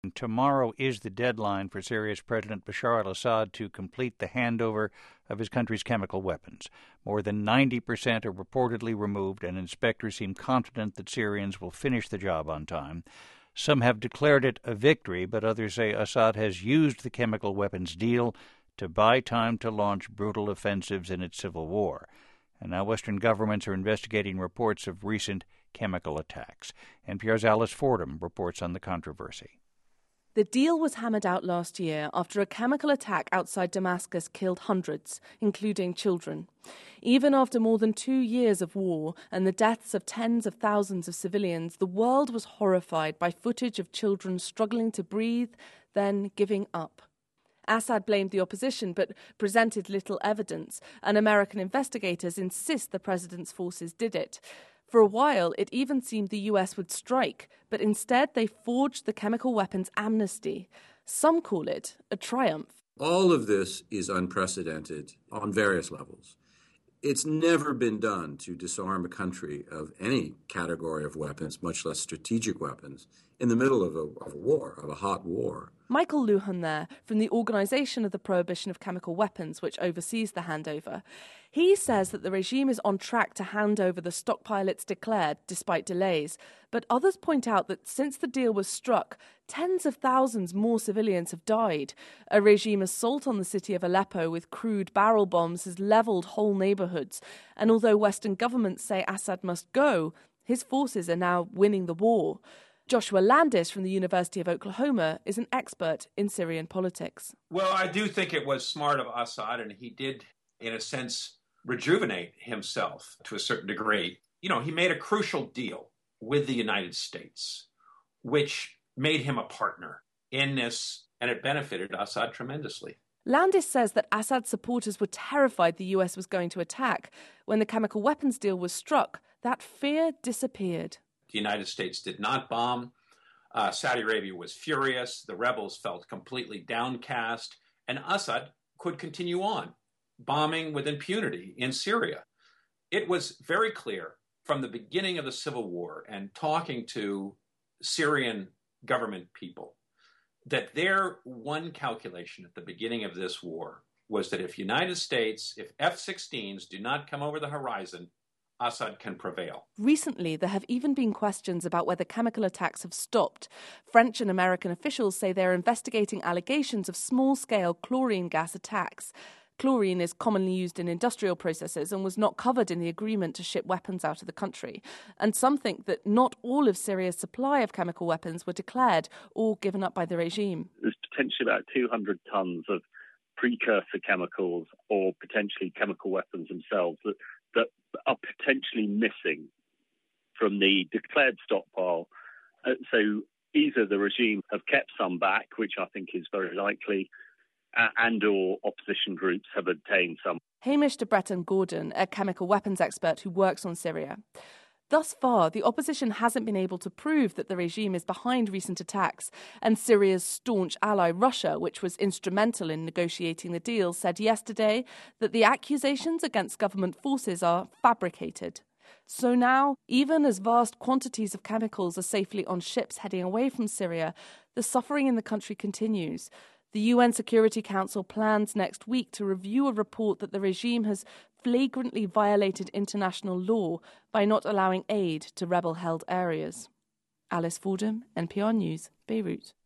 Tomorrow is the deadline for Syria's President Bashar al-Assad to complete the handover of his country's chemical weapons. More than 90% are reportedly removed, and inspectors seem confident that Syrians will finish the job on time. Some have declared it a victory, but others say Assad has used the chemical weapons deal to buy time to launch brutal offensives in its civil war. And now Western governments are investigating reports of recent chemical attacks. NPR's Alice Fordham reports on the controversy. The deal was hammered out last year after a chemical attack outside Damascus killed hundreds, including children. Even after more than 2 years of war and the deaths of tens of thousands of civilians, the world was horrified by footage of children struggling to breathe, then giving up. Assad blamed the opposition but presented little evidence, and American investigators insist the president's forces did it. For a while, it even seemed the US would strike, but instead they forged the chemical weapons amnesty. Some call it a triumph. All of this is unprecedented on various levels. It's never been done to disarm a country of any category of weapons, much less strategic weapons, in the middle of a war, of a hot war. Michael Lujan there, from the Organisation of the Prohibition of Chemical Weapons, which oversees the handover. He says that the regime is on track to hand over the stockpile it's declared, despite delays. But others point out that since the deal was struck, tens of thousands more civilians have died. A regime assault on the city of Aleppo with crude barrel bombs has levelled whole neighbourhoods. And although Western governments say Assad must go, his forces are now winning the war. Joshua Landis from the University of Oklahoma is an expert in Syrian politics. Well, I do think it was smart of Assad, and he did, in a sense, rejuvenate himself to a certain degree. You know, he made a crucial deal with the United States, which made him a partner in this, and it benefited Assad tremendously. Landis says that Assad's supporters were terrified the US was going to attack. When the chemical weapons deal was struck, that fear disappeared. The United States did not bomb. Saudi Arabia was furious. The rebels felt completely downcast. And Assad could continue on, bombing with impunity in Syria. It was very clear from the beginning of the civil war and talking to Syrian government people that their one calculation at the beginning of this war was that if F-16s do not come over the horizon, Assad can prevail. Recently, there have even been questions about whether chemical attacks have stopped. French and American officials say they're investigating allegations of small-scale chlorine gas attacks. Chlorine is commonly used in industrial processes and was not covered in the agreement to ship weapons out of the country. And some think that not all of Syria's supply of chemical weapons were declared or given up by the regime. There's potentially about 200 tons of precursor chemicals or potentially chemical weapons themselves that are potentially missing from the declared stockpile. So either the regime have kept some back, which I think is very likely, and or opposition groups have obtained some. Hamish de Breton Gordon, a chemical weapons expert who works on Syria. Thus far, the opposition hasn't been able to prove that the regime is behind recent attacks, and Syria's staunch ally Russia, which was instrumental in negotiating the deal, said yesterday that the accusations against government forces are fabricated. So now, even as vast quantities of chemicals are safely on ships heading away from Syria, the suffering in the country continues. The UN Security Council plans next week to review a report that the regime has flagrantly violated international law by not allowing aid to rebel-held areas. Alice Fordham, NPR News, Beirut.